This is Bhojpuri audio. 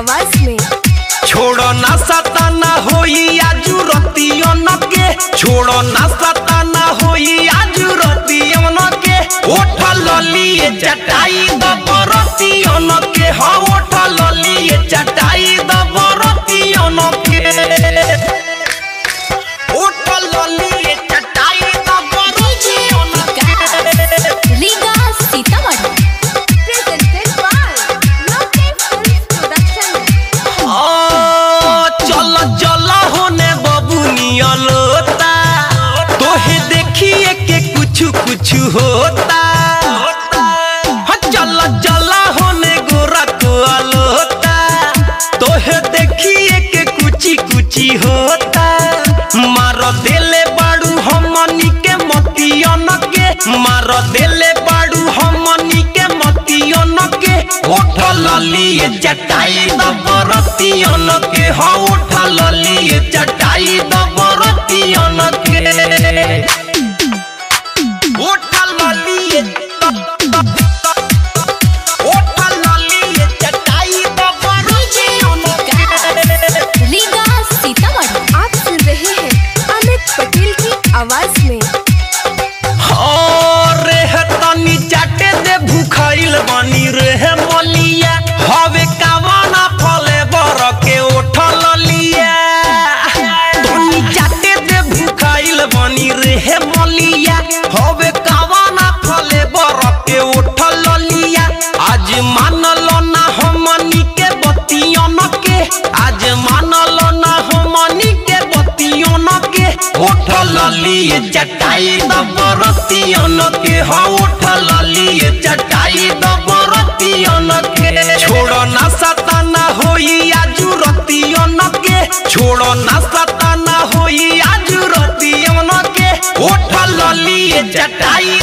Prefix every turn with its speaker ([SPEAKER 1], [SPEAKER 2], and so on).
[SPEAKER 1] आवाज में।
[SPEAKER 2] छोड़ो ना सताना होई आजू रतियन के, छोड़ो ना सताना होई आजू रतियन के। ओठ ललिए चटाई दबरतियन के, हाँ ओठ ललिए चटाई दबरतियन के। ओठ ललिए चटाई दबरतियन के।
[SPEAKER 1] रीगा सीतामढ़ी प्रेजेंटेड बाय लोके फिल्म्स प्रोडक्शन।
[SPEAKER 2] चल चल होने बबुनिया लोता, तोहे देखिए के कुछ कुछ होता। चल चल होने गोरा को लोता, तोहे देखिए के कुछ कुछ होता। मार देले बाड़ू हमनी के मतियन के, मार देले बाड़ू हमनी के मतियन के। ओठ ललिए चटाई दबरतियन के, हाँ ओठ ललिए चटाई दबरतियन के। ओठ ललिए चटाई दबरतियन के।
[SPEAKER 1] रीगा सीतामढ़ी। आप सुन रहे हैं अमित पटेल की आवाज में।
[SPEAKER 2] रे तनी चाटे दे भूखाइल बानी रे मलिया, हवे कावना फले बर के ओठ ललिया। तनी चाटे दे भूखाइल बानी रे मलिया, हवे कावना फले बर के ओठ ललिया। आज मानलो ना हमनी के बतियन के, आज मानलो ना हमनी के बतियन के। ओठ ललिए चटाई दबरतियन के, हाँ ओठ ललिए चटाई दबरतियन के। छोड़ो ना सताना होई आजू रतियन के, छोड़ो ना सताना होई आजू रतियन के। ओठ ललिए चटाई